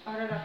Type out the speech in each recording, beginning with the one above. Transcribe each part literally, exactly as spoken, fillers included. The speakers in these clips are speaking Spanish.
Ahora la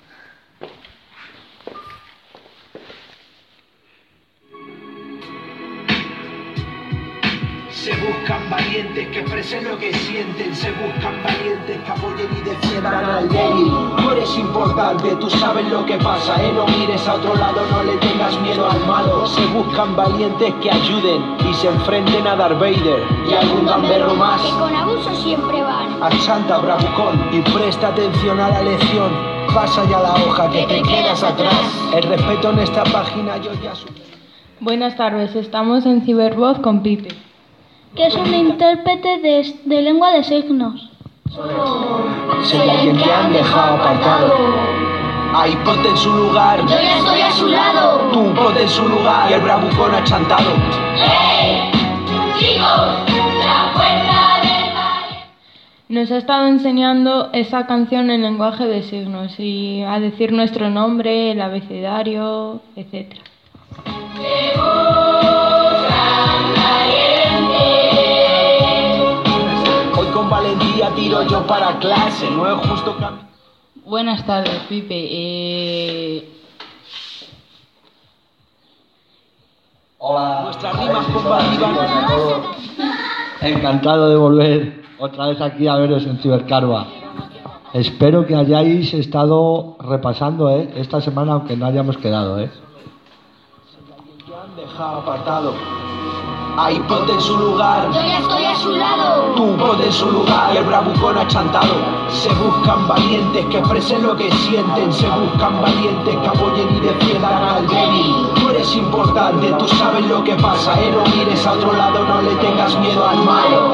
Se buscan valientes que expresen lo que sienten. Se buscan valientes que apoyen y defiendan al débil. Tú eres importante, tú sabes lo que pasa, eh. No mires a otro lado, no le tengas miedo al malo. Se buscan valientes que ayuden y se enfrenten a Darth Vader y a algún gamberro más. Que con abuso siempre van. Achanta, bravucón, y presta atención a la lección. Pasa ya la hoja que te quedas atrás. El respeto en esta página yo ya supe. Buenas tardes, estamos en Cibervoz con Pipe, Que es un intérprete de, de lengua de signos. Soy alguien que han dejado apartado. Ahí ponte en su lugar. Yo ya estoy a su lado. Tú ponte en su lugar. Y el bravucón achantado. ¡Hey! ¡Chicos! ¡La fuerza del valiente! nos ha estado enseñando esa canción en lenguaje de signos y a decir nuestro nombre, el abecedario, etcétera. Hoy con valentía tiro yo para clase, no es justo cam- Buenas tardes, Pipe. Eh... Hola. Nuestras rimas combativas. Encantado de volver otra vez aquí a veros en Cibercarva. Espero que hayáis estado repasando ¿eh? esta semana, aunque no hayamos quedado. ¿eh? Que han dejado apartado. Ahí ponte en su lugar. Yo ya estoy a su lado. Tú ponte en su lugar. Y el bravucón achantado. Se buscan valientes que expresen lo que sienten. Se buscan valientes que apoyen y defiendan al débil. Tú eres importante, tú sabes lo que pasa, eh. No mires a otro lado, no le tengas miedo al malo.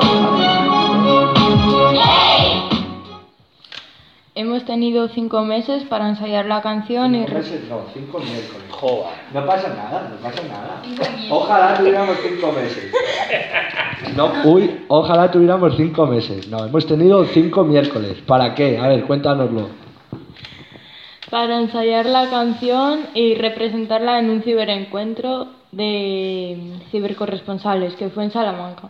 ¡Hey! Hemos tenido cinco meses para ensayar la canción y... Cinco meses, no, cinco miércoles. Joder. No pasa nada, no pasa nada. Ojalá tuviéramos cinco meses. No, uy, ojalá tuviéramos cinco meses. No, hemos tenido cinco miércoles. ¿Para qué? A ver, cuéntanoslo. para ensayar la canción y representarla en un ciberencuentro de cibercorresponsales que fue en Salamanca.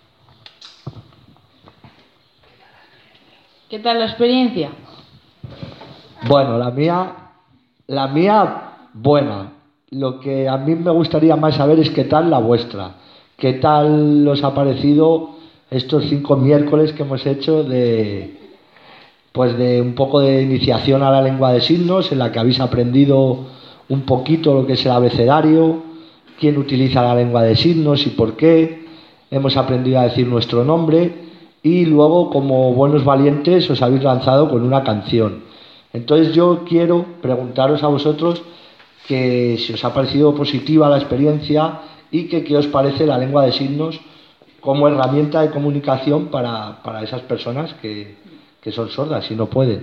¿Qué tal la experiencia? Bueno, la mía, la mía, buena. Lo que a mí me gustaría más saber es qué tal la vuestra. ¿Qué tal os ha parecido estos cinco miércoles que hemos hecho de, pues de un poco de iniciación a la lengua de signos, en la que habéis aprendido un poquito lo que es el abecedario, quién utiliza la lengua de signos y por qué? Hemos aprendido a decir nuestro nombre y luego, como buenos valientes, os habéis lanzado con una canción. Entonces yo quiero preguntaros a vosotros que si os ha parecido positiva la experiencia y que qué os parece la lengua de signos como herramienta de comunicación para, para esas personas que, que son sordas y no pueden.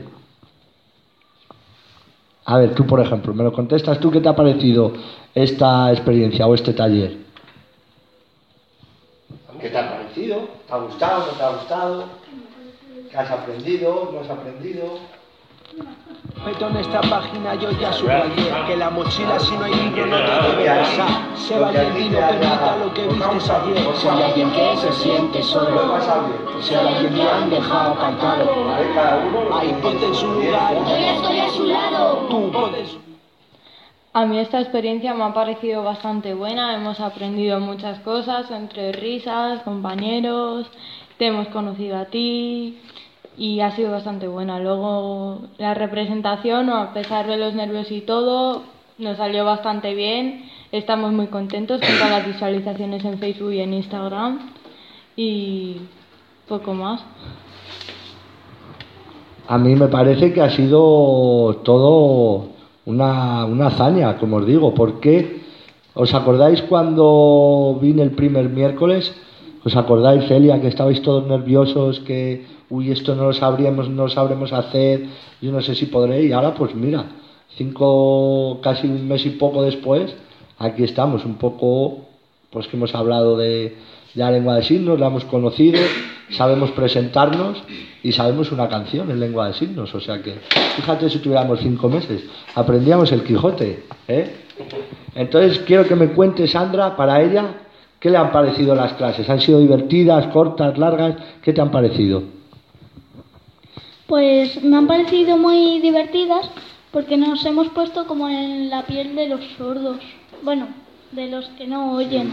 A ver, tú por ejemplo, me lo contestas tú, ¿qué te ha parecido esta experiencia o este taller? ¿Qué te ha parecido? ¿Te ha gustado? ¿No te ha gustado? ¿Qué has aprendido? ¿No has aprendido? Meto en esta página yo ya subrayé que la mochila si no hay libro no te debe pasar. Sé valiente y no permita lo que vistes ayer. Soy alguien que se siente solo. Soy alguien que han dejado apartado. Ahí ponte en su lugar. Yo ya estoy a su lado. Tú ponte en su... A mí esta experiencia me ha parecido bastante buena, hemos aprendido muchas cosas, entre risas, compañeros, te hemos conocido a ti y ha sido bastante buena. Luego la representación, a pesar de los nervios y todo, nos salió bastante bien, estamos muy contentos con todas las visualizaciones en Facebook y en Instagram y poco más. A mí me parece que ha sido todo una, una hazaña, como os digo, porque ¿os acordáis cuando vine el primer miércoles? ¿Os acordáis, Celia, que estabais todos nerviosos, que uy, esto no lo sabríamos, no lo sabremos hacer, yo no sé si podré? Y ahora pues mira, cinco, casi un mes y poco después, aquí estamos, un poco, pues que hemos hablado de, de la lengua de signos, la hemos conocido, sabemos presentarnos y sabemos una canción en lengua de signos, o sea que fíjate si tuviéramos cinco meses, aprendíamos el Quijote, ¿eh? Entonces quiero que me cuente Sandra, para ella, ¿qué le han parecido las clases? ¿Han sido divertidas, cortas, largas? ¿Qué te han parecido? Pues me han parecido muy divertidas porque nos hemos puesto como en la piel de los sordos. Bueno, de los que no oyen.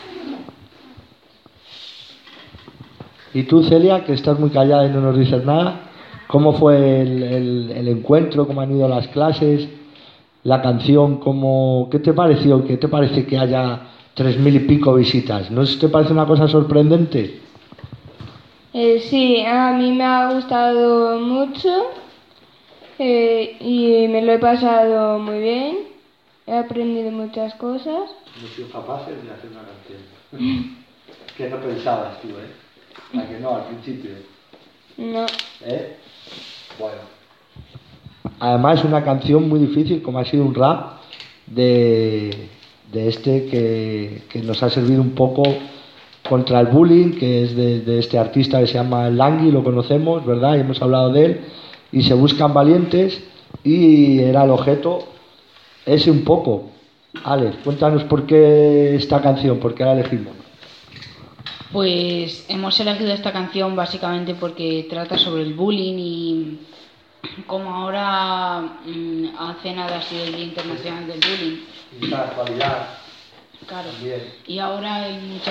Y tú, Celia, que estás muy callada y no nos dices nada, ¿cómo fue el, el, el encuentro? ¿Cómo han ido las clases? ¿La canción? ¿Cómo, ¿Qué te pareció? ¿Qué te parece que haya tres mil y pico visitas? ¿No te parece una cosa sorprendente? Eh, sí, a mí me ha gustado mucho eh, y me lo he pasado muy bien. He aprendido muchas cosas. Hemos sido capaces de hacer una canción. Que no pensabas tú, ¿eh? ¿A que no, al principio? No. ¿Eh? Bueno. Además, una canción muy difícil, como ha sido un rap, de, de este que, que nos ha servido un poco contra el bullying, que es de, de este artista que se llama Langui, lo conocemos, ¿verdad? Y hemos hablado de él. Y se buscan valientes, y era el objeto ese un poco. Ale, cuéntanos por qué esta canción, por qué la elegimos. Pues hemos elegido esta canción básicamente porque trata sobre el bullying y como ahora mmm, hace nada ha sido el Día Internacional del Bullying. Y la actualidad. Claro. También. Y ahora hay mucha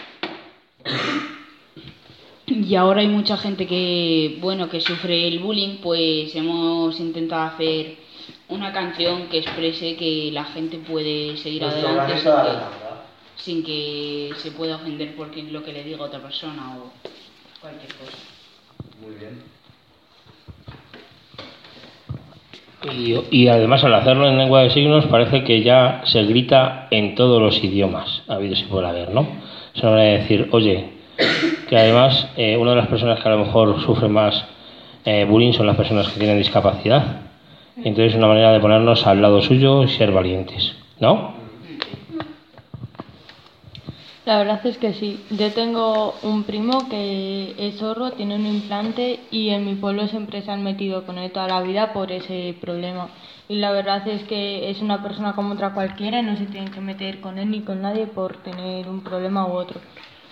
y ahora hay mucha gente que bueno que sufre el bullying, pues hemos intentado hacer una canción que exprese que la gente puede seguir Nuestro adelante sin granito de que, arena, ¿verdad? sin que se pueda ofender por lo que le diga otra persona o cualquier cosa. Muy bien. Y, y además al hacerlo en lengua de signos parece que ya se grita en todos los idiomas habidos y por haber, ¿no? Es una manera de decir, oye, que además eh, una de las personas que a lo mejor sufren más eh, bullying son las personas que tienen discapacidad. Entonces es una manera de ponernos al lado suyo y ser valientes, ¿no? La verdad es que sí. Yo tengo un primo que es sordo, tiene un implante y en mi pueblo siempre se han metido con él toda la vida por ese problema. Y la verdad es que es una persona como otra cualquiera y no se tienen que meter con él ni con nadie por tener un problema u otro.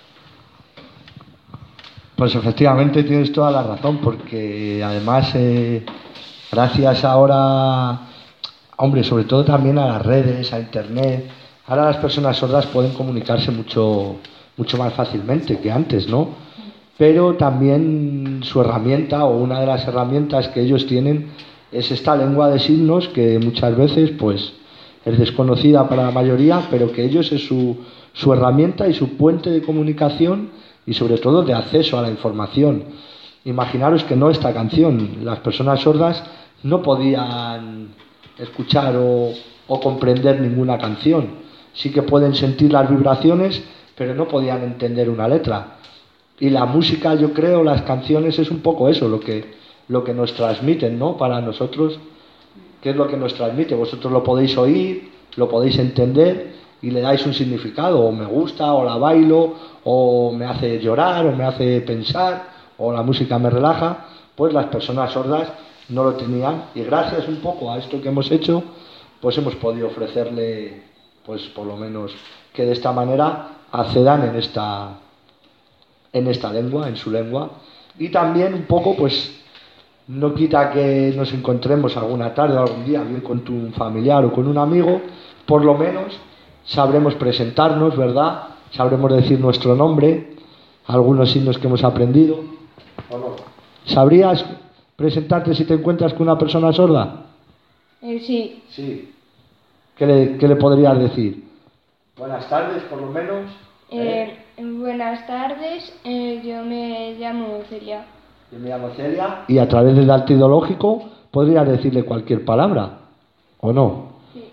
Pues efectivamente tienes toda la razón, porque además, eh, gracias ahora, hombre, sobre todo también a las redes, a internet, ahora las personas sordas pueden comunicarse mucho, mucho más fácilmente que antes, ¿no? Pero también su herramienta, o una de las herramientas que ellos tienen, es esta lengua de signos que muchas veces, pues, es desconocida para la mayoría, pero que ellos es su, su herramienta y su puente de comunicación y sobre todo de acceso a la información. Imaginaros que no esta canción, las personas sordas no podían escuchar o, o comprender ninguna canción. Sí que pueden sentir las vibraciones, pero no podían entender una letra. Y la música, yo creo, las canciones es un poco eso, lo que, lo que nos transmiten, ¿no? Para nosotros, ¿qué es lo que nos transmite? Vosotros lo podéis oír, lo podéis entender y le dais un significado, o me gusta, o la bailo, o me hace llorar, o me hace pensar, o la música me relaja. Pues las personas sordas no lo tenían, y gracias un poco a esto que hemos hecho, pues hemos podido ofrecerle, pues por lo menos que de esta manera accedan en esta, en esta lengua, en su lengua. Y también un poco, pues no quita que nos encontremos alguna tarde o algún día, bien con tu familiar o con un amigo, por lo menos sabremos presentarnos, ¿verdad? Sabremos decir nuestro nombre, algunos signos que hemos aprendido, ¿o no? ¿Sabrías presentarte si te encuentras con una persona sorda? Eh, sí. Sí. ¿Qué le, qué le podrías decir? Buenas tardes, por lo menos. Eh, buenas tardes, eh, yo me llamo Celia. Yo me llamo Celia. Y a través del arte ideológico podrías decirle cualquier palabra, ¿o no?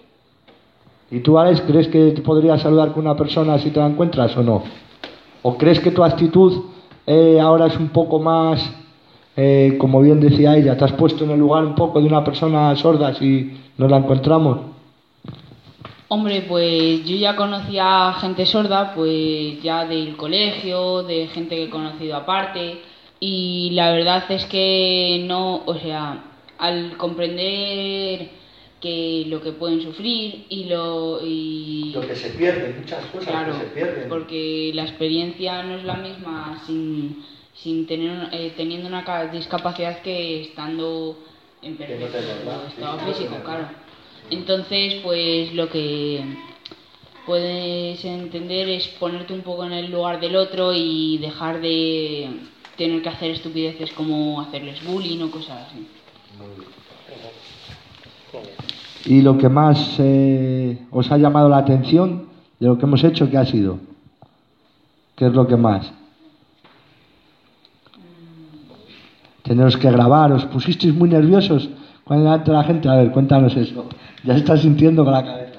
¿Y tú, Alex, crees que te podrías saludar con una persona si te la encuentras o no? ¿O crees que tu actitud eh, ahora es un poco más, eh, como bien decía ella, te has puesto en el lugar un poco de una persona sorda si nos la encontramos? Hombre, pues yo ya conocía gente sorda, pues ya del colegio, de gente que he conocido aparte, y la verdad es que no, o sea, al comprender que lo que pueden sufrir y lo y Lo que se pierde, muchas cosas claro, que se pierden. porque la experiencia no es la misma sin, sin tener, eh, teniendo una ca- discapacidad que estando en perfecto estado físico, claro. Entonces, pues lo que puedes entender es ponerte un poco en el lugar del otro y dejar de tener que hacer estupideces como hacerles bullying o cosas así. ¿Y lo que más eh, os ha llamado la atención de lo que hemos hecho, qué ha sido? ¿Qué es lo que más? Teneros que grabar, ¿os pusisteis muy nerviosos cuando delante de la gente? A ver, cuéntanos eso. Ya se está sintiendo con la cabeza.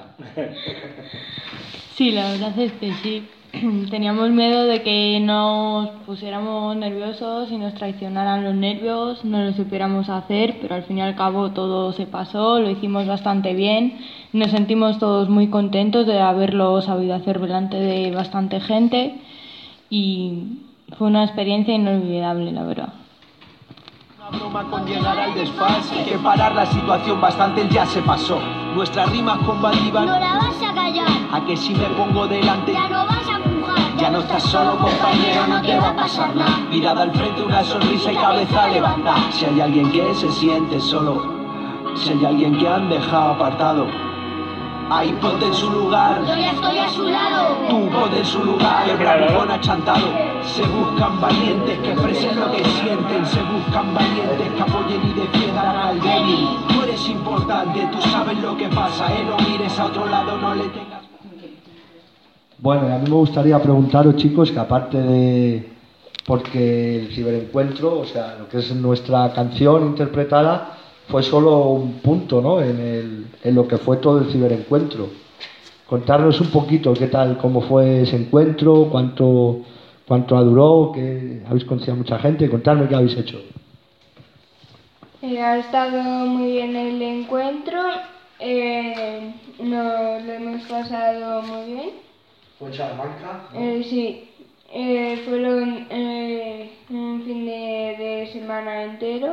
Sí, la verdad es que sí. Teníamos miedo de que nos pusiéramos nerviosos y nos traicionaran los nervios, no lo supiéramos hacer, pero al fin y al cabo todo se pasó, lo hicimos bastante bien. Nos sentimos todos muy contentos de haberlo sabido hacer delante de bastante gente y fue una experiencia inolvidable, la verdad. Una broma con llegar al desfase, hay que parar la situación, bastante ya se pasó. Nuestras rimas con Valdivia. No la vas a callar. A que si me pongo delante. Ya no vas a empujar. Ya no estás solo, compañero, no te va a pasar nada. Mirada al frente, una sonrisa y cabeza levantada. Si hay alguien que se siente solo, si hay alguien que han dejado apartado, ahí ponte en su lugar. Yo ya estoy a su lado. Tú ponte en su lugar, el bravucón achantado. Se buscan valientes que expresen lo que sienten. Se buscan valientes que apoyen y defiendan al débil. Tú eres importante, tú sabes lo que pasa, eh. No mires a otro lado, no le tengas. Bueno, y a mí me gustaría preguntaros, chicos, que aparte de... Porque el ciberencuentro, o sea, lo que es nuestra canción interpretada, fue solo un punto, ¿no?, en, el, en lo que fue todo el ciberencuentro. Contarnos un poquito qué tal, cómo fue ese encuentro, cuánto, cuánto duró, que habéis conocido a mucha gente, contadme qué habéis hecho. Eh, ha estado muy bien el encuentro, eh, nos lo hemos pasado muy bien. ¿Fue en Salamanca? ¿No? Eh, sí, eh, fueron eh, un fin de, de semana entero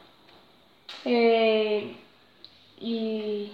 eh, y...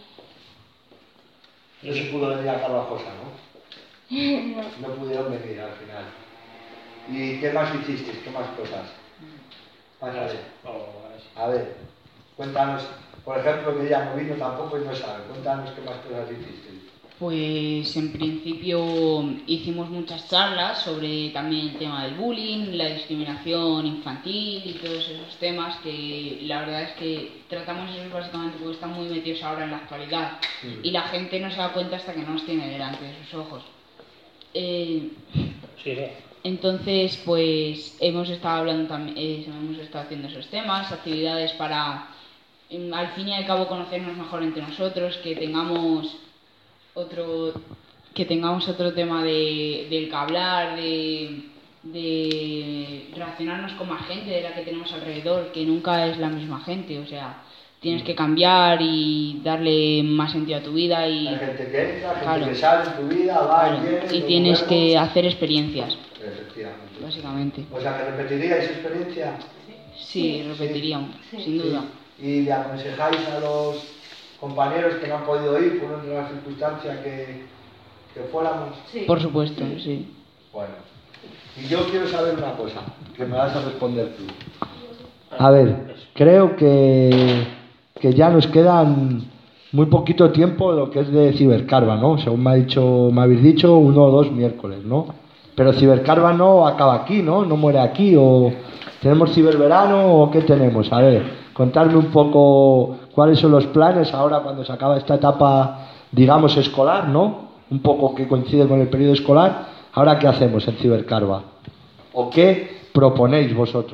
No se pudo venir a Carvajosa, ¿no? no. No pudieron venir al final. ¿Y qué más hicisteis? ¿Qué más cosas? Pásale. A ver, cuéntanos, por ejemplo, que ella no vino tampoco y no sabe. Cuéntanos qué más cosas hicisteis. Pues en principio hicimos muchas charlas sobre también el tema del bullying, la discriminación infantil y todos esos temas que la verdad es que tratamos eso básicamente porque están muy metidos ahora en la actualidad sí. Y la gente no se da cuenta hasta que no nos tiene delante de sus ojos. Eh, sí, sí. Entonces pues hemos estado hablando también, eh, hemos estado haciendo esos temas, actividades para eh, al fin y al cabo conocernos mejor entre nosotros, que tengamos otro que tengamos otro tema de, del que hablar, de, de relacionarnos con más gente de la que tenemos alrededor, que nunca es la misma gente, o sea, tienes que cambiar y darle más sentido a tu vida y hay gente que entra, gente claro, que sale en tu vida, va claro, y viene, y tienes nuevos. que hacer experiencias. Efectivamente. Básicamente. O sea, ¿que repetiríais experiencia? Sí, repetiríamos, sí. Sin duda. Sí. ¿Y le aconsejáis a los compañeros que no han podido ir por una de las circunstancias que, que fuéramos? Sí. Por supuesto, sí. sí. Bueno, y yo quiero saber una cosa, que me vas a responder tú. A ver, creo que, que ya nos quedan muy poquito tiempo lo que es de Cibercarva, ¿no? Según me, ha dicho, me habéis dicho, uno o dos miércoles, ¿no? Pero Cibercarva no acaba aquí, ¿no? No muere aquí, o tenemos ciberverano, o qué tenemos. A ver, contadme un poco cuáles son los planes ahora cuando se acaba esta etapa, digamos, escolar, ¿no? Un poco que coincide con el periodo escolar. Ahora, ¿qué hacemos en Cibercarva? ¿O qué proponéis vosotros?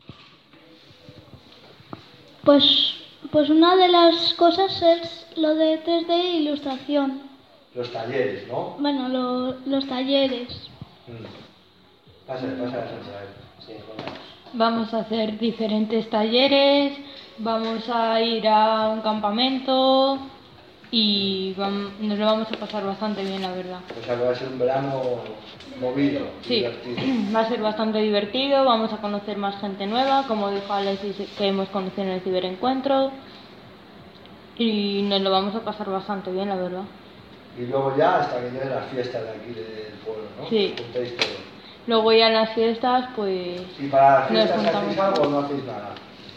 Pues, pues una de las cosas es lo de tres D e ilustración. Los talleres, ¿no? Bueno, lo, los talleres. Mm. Pasa, pasa, pasa. Sí, vamos a hacer diferentes talleres, vamos a ir a un campamento y vamos, nos lo vamos a pasar bastante bien, la verdad. O sea, que va a ser un verano movido, sí, divertido. Va a ser bastante divertido, vamos a conocer más gente nueva, como dijo Alexis, que hemos conocido en el ciberencuentro, y nos lo vamos a pasar bastante bien, la verdad. Y luego ya hasta que lleguen las fiestas de aquí del pueblo, ¿no? Sí. Juntéis todo. Luego ya en las fiestas, pues ¿Y para las nos fiestas hacéis juntamos. algo o no hacéis nada?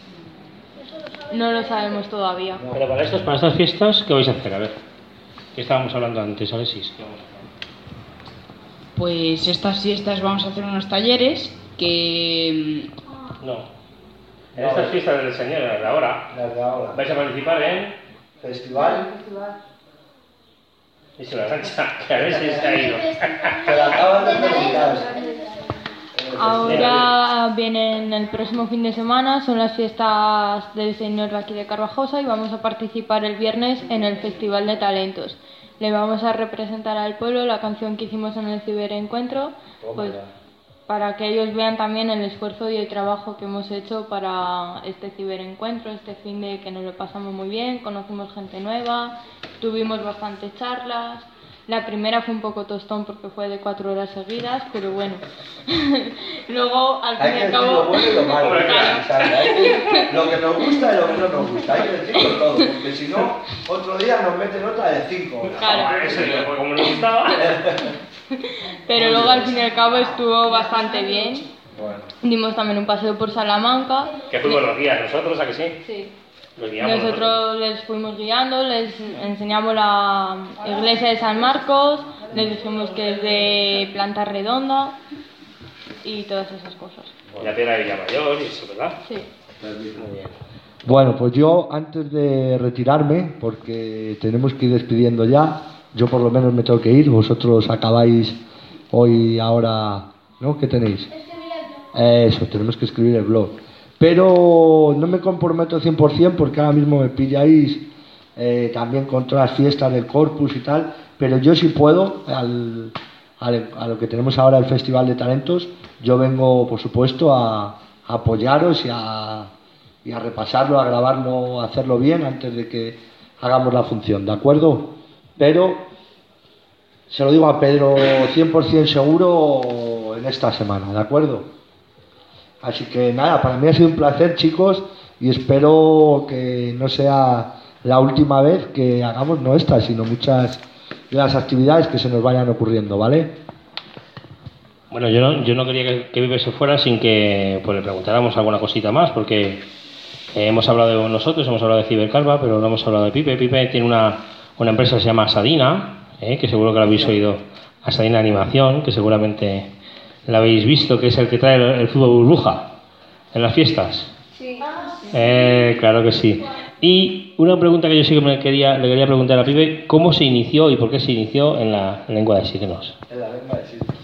No lo sabemos todavía. No. Pero para, estos, para estas fiestas, ¿qué vais a hacer? A ver, ¿qué estábamos hablando antes, Alexis? ¿Qué vamos a hacer? Pues estas fiestas vamos a hacer unos talleres que... No. En estas fiestas del Señor, las de ahora, Las de ahora. vais a participar en... Festival. Y se la rancha, que Alexis se ha ido. Que la acaban de felicitar. Ahora vienen el próximo fin de semana, son las fiestas del Señor de aquí de Carvajosa y vamos a participar el viernes en el Festival de Talentos. Le vamos a representar al pueblo la canción que hicimos en el ciberencuentro, pues, para que ellos vean también el esfuerzo y el trabajo que hemos hecho para este ciberencuentro, este fin de que nos lo pasamos muy bien, conocimos gente nueva, tuvimos bastantes charlas. La primera fue un poco tostón porque fue de cuatro horas seguidas, pero bueno. Luego, al fin Hay y que al decir cabo... lo bueno y lo malo. Hombre, claro, ¿sabes? Hay que- Lo que nos gusta y lo que no nos gusta. Hay que decirlo todo, porque si no, otro día nos meten otra de cinco horas. Claro. Ese, pues, como nos gustaba. Pero luego al fin y al cabo estuvo bastante bien. Bueno. Dimos también un paseo por Salamanca. Que fuimos los días nosotros, ¿a que sí? Sí. Los guiamos Nosotros les fuimos guiando, les enseñamos la iglesia de San Marcos, les dijimos que es de planta redonda y todas esas cosas. Y la piedra de Villamayor y eso, ¿verdad? Sí. Muy bien. Bueno, pues yo antes de retirarme, porque tenemos que ir despidiendo ya, yo por lo menos me tengo que ir, vosotros acabáis hoy, ahora, ¿no? ¿Qué tenéis? Eso, tenemos que escribir el blog. Pero no me comprometo cien por cien porque ahora mismo me pilláis eh, también con todas las fiestas del Corpus y tal, pero yo sí puedo, al, al- a lo que tenemos ahora el Festival de Talentos, yo vengo por supuesto a, a apoyaros y a, y a repasarlo, a grabarlo, a hacerlo bien antes de que hagamos la función, ¿de acuerdo? Pero se lo digo a Pedro cien por cien seguro en esta semana, ¿de acuerdo? Así que nada, para mí ha sido un placer, chicos, y espero que no sea la última vez que hagamos no esta, sino muchas de las actividades que se nos vayan ocurriendo, ¿vale? Bueno, yo no, yo no quería que, que Pipe se fuera sin que pues, le preguntáramos alguna cosita más, porque eh, hemos hablado de nosotros, hemos hablado de Cibercalva, pero no hemos hablado de Pipe. Pipe tiene una, una empresa que se llama Asadina, eh, que seguro que la habéis oído, Asadina Animación, que seguramente la habéis visto, que es el que trae el, el fútbol burbuja en las fiestas. Sí. Eh, claro que sí. Y una pregunta que yo sí que me quería, le quería preguntar a Pipe, ¿cómo se inició y por qué se inició en la lengua de signos? En la lengua de signos.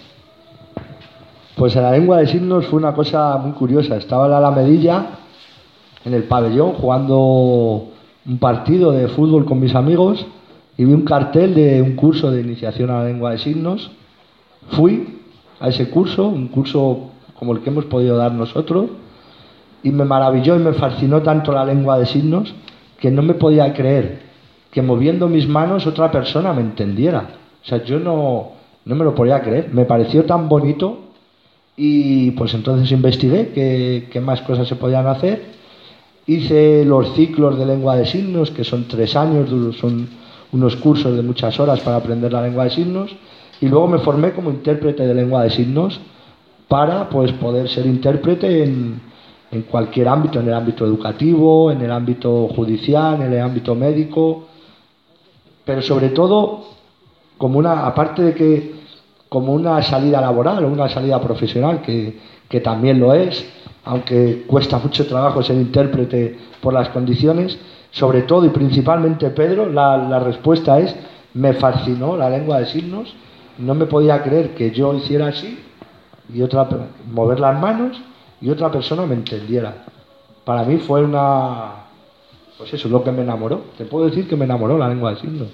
Pues en la lengua de signos fue una cosa muy curiosa. Estaba en la Alamedilla, en el pabellón, jugando un partido de fútbol con mis amigos y vi un cartel de un curso de iniciación a la lengua de signos. Fui a ese curso, un curso como el que hemos podido dar nosotros, y me maravilló y me fascinó tanto la lengua de signos que no me podía creer que moviendo mis manos otra persona me entendiera. O sea, yo no, no me lo podía creer. Me pareció tan bonito y pues entonces investigué qué, qué más cosas se podían hacer. Hice los ciclos de lengua de signos, que son tres años, son unos cursos de muchas horas para aprender la lengua de signos, y luego me formé como intérprete de lengua de signos para pues poder ser intérprete en, en cualquier ámbito, en el ámbito educativo, en el ámbito judicial, en el ámbito médico, pero sobre todo como una, aparte de que como una salida laboral o una salida profesional, que, que también lo es, aunque cuesta mucho trabajo ser intérprete por las condiciones, sobre todo y principalmente Pedro, la, la respuesta es, me fascinó la lengua de signos, no me podía creer que yo hiciera así, y otra mover las manos, y otra persona me entendiera. Para mí fue una, pues eso es lo que me enamoró, te puedo decir que me enamoró la lengua de signos.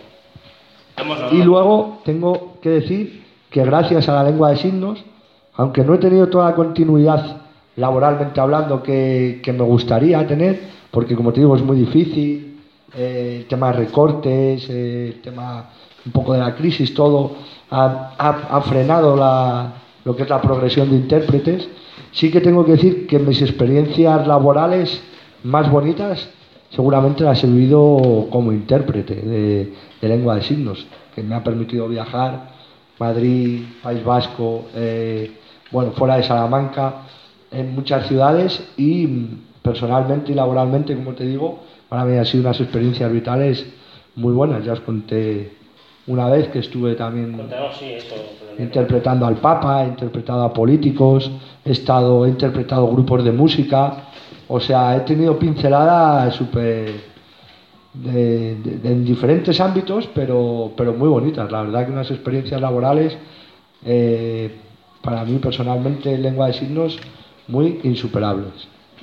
Y luego tengo que decir que gracias a la lengua de signos, aunque no he tenido toda la continuidad laboralmente hablando que, que me gustaría tener, porque como te digo es muy difícil, eh, el tema de recortes, eh, el tema un poco de la crisis, todo ha, ha, ha frenado la, lo que es la progresión de intérpretes. Sí que tengo que decir que mis experiencias laborales más bonitas seguramente las he vivido como intérprete de, de lengua de signos, que me ha permitido viajar Madrid, País Vasco, eh, bueno, fuera de Salamanca, en muchas ciudades y personalmente y laboralmente, como te digo, para mí han sido unas experiencias vitales muy buenas. Ya os conté una vez que estuve también Contanos, sí, eso, interpretando al Papa, he interpretado a políticos, he estado, he interpretado grupos de música, o sea, he tenido pinceladas súper de, de, de, en diferentes ámbitos, pero, pero muy bonitas. La verdad que unas experiencias laborales, eh, para mí personalmente, en lengua de signos, muy insuperables.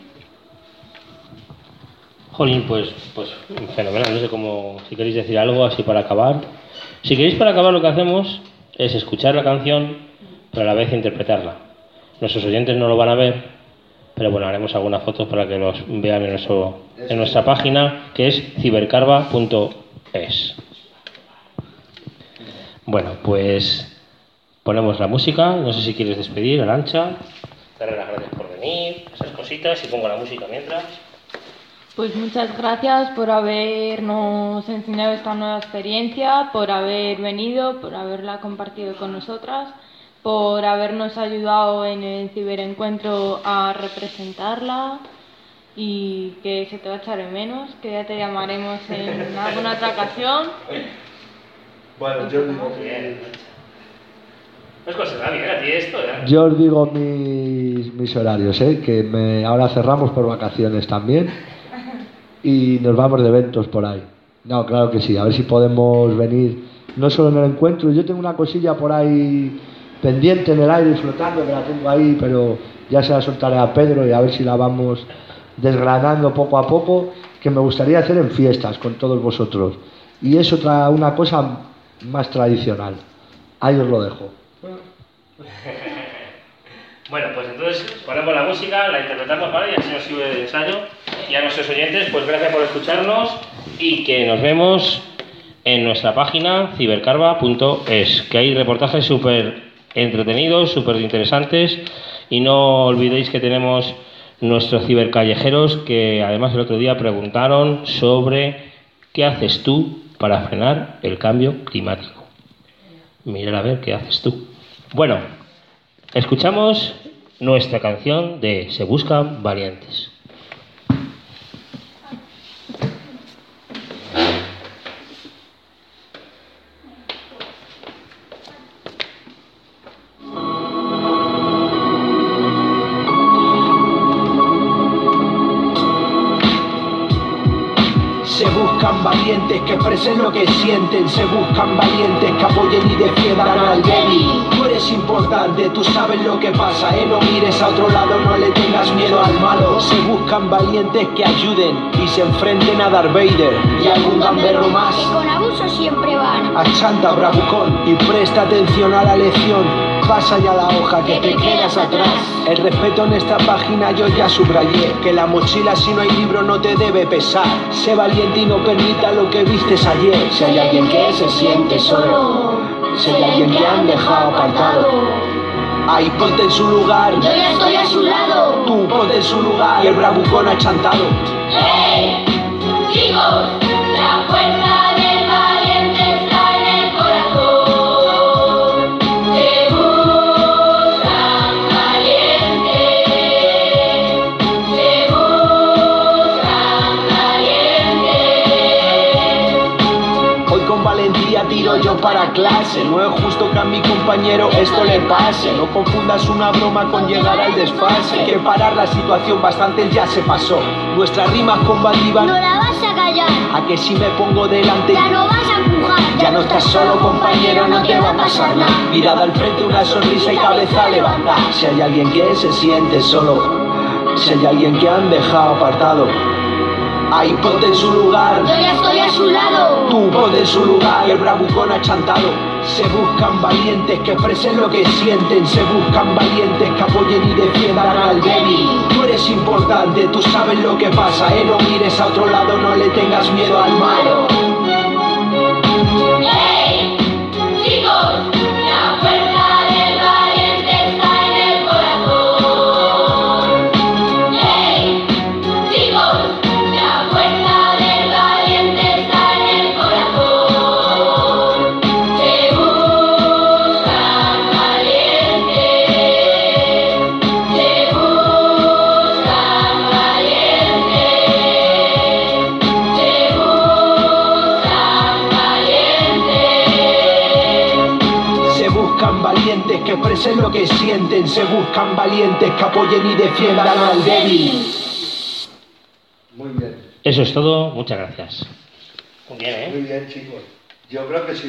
Jolín, pues, pues fenomenal, no sé cómo, si queréis decir algo así para acabar. Si queréis para acabar, lo que hacemos es escuchar la canción, pero a la vez interpretarla. Nuestros oyentes no lo van a ver, pero bueno, haremos algunas fotos para que los vean en, nuestro, en nuestra página, que es cibercarva punto es. Bueno, pues ponemos la música. No sé si quieres despedir, Arantxa. Darle las gracias por venir, esas cositas, y pongo la música mientras. Pues muchas gracias por habernos enseñado esta nueva experiencia, por haber venido, por haberla compartido con nosotras, por habernos ayudado en el ciberencuentro a representarla, y que se te va a echar de menos, que ya te llamaremos en alguna otra ocasión. Bueno, yo digo bien. Pues cosa da bien a ti esto, ¿eh? Yo os digo mis, mis horarios, ¿eh? Que me, ahora cerramos por vacaciones también y nos vamos de eventos por ahí. No, claro que sí, a ver si podemos venir, no solo en el encuentro. Yo tengo una cosilla por ahí pendiente en el aire flotando, que la tengo ahí, pero ya se la soltaré a Pedro y a ver si la vamos desgranando poco a poco, que me gustaría hacer en fiestas con todos vosotros. Y es otra, una cosa más tradicional. Ahí os lo dejo. Bueno, pues entonces ponemos la música, la interpretamos, ¿vale? Y así nos sirve de ensayo. Y a nuestros oyentes, pues gracias por escucharnos y que nos vemos en nuestra página cibercarva punto es, que hay reportajes súper entretenidos, súper interesantes, y no olvidéis que tenemos nuestros cibercallejeros, que además el otro día preguntaron sobre qué haces tú para frenar el cambio climático. Mirar a ver qué haces tú. Bueno, escuchamos nuestra canción de Se Buscan Valientes. Se buscan valientes que expresen lo que sienten. Se buscan valientes que apoyen y defiendan al débil. Tú eres importante, tú sabes lo que pasa, eh. No mires a otro lado, no le tengas miedo al malo. Se buscan valientes que ayuden y se enfrenten a Darth Vader y algún gamberro más. Que con abuso siempre van. Achanta, bravucón, y presta atención a la lección. Pasa ya la hoja que te quedas atrás. El respeto en esta página yo ya subrayé, que la mochila si no hay libro no te debe pesar. Sé valiente y no permita lo que vistes ayer. Si hay alguien que se siente solo, si hay alguien que han dejado apartado, ahí ponte en su lugar. Yo ya estoy a su lado. Tú ponte en su lugar y el bravucón achantado. ¡Hey! Chicos, la fuerza del valiente está en el corazón. Se buscan valientes. Se buscan valientes. Hoy con valentía tiro yo para clase. No es justo que a mi compañero esto le pase. No confundas una broma con llegar al desfase. Hay que parar la situación, bastante ya se pasó. Nuestras rimas combativas. No la vas a callar. A que si me pongo delante Ya no vas a empujar. ya no estás solo, compañero, no te va a pasar nada. Mirada al frente, una sonrisa y cabeza levantada. Si hay alguien que se siente solo, si hay alguien que han dejado apartado, ahí ponte en su lugar. Yo ya estoy a su lado. Tú ponte en su lugar y el bravucón achantado. Se buscan valientes que expresen lo que sienten. Se buscan valientes que apoyen y defiendan al débil. Tú eres importante, tú sabes lo que pasa, eh. No mires a otro lado, no le tengas miedo al malo. ¡Hey! Chicos, la fuerza del valiente está en el corazón. ¡Hey! Chicos, la fuerza del valiente está en el corazón. Se buscan valientes. buscan valientes que expresen lo que sienten, se buscan valientes que apoyen y defiendan al débil. Muy bien. Eso es todo, muchas gracias. Muy bien, ¿eh? Muy bien, chicos. Yo creo que si